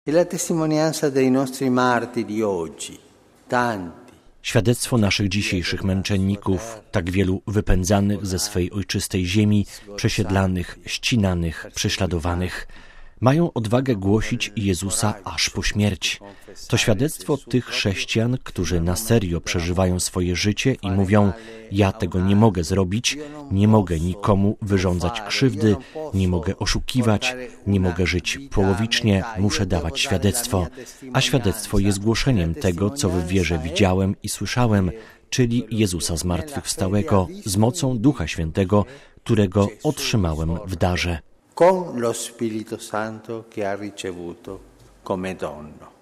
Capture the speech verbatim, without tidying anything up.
E la testimonianza dei nostri martiri di oggi, tanti. Świadectwo naszych dzisiejszych męczenników, tak wielu wypędzanych ze swej ojczystej ziemi, przesiedlanych, ścinanych, prześladowanych, mają odwagę głosić Jezusa aż po śmierć. To świadectwo tych chrześcijan, którzy na serio przeżywają swoje życie i mówią: ja tego nie mogę zrobić, nie mogę nikomu wyrządzać krzywdy, nie mogę oszukiwać, nie mogę żyć połowicznie, muszę dawać świadectwo. A świadectwo jest głoszeniem tego, co w wierze widziałem i słyszałem, czyli Jezusa zmartwychwstałego z mocą Ducha Świętego, którego otrzymałem w darze. Con lo Spirito Santo che ha ricevuto come dono.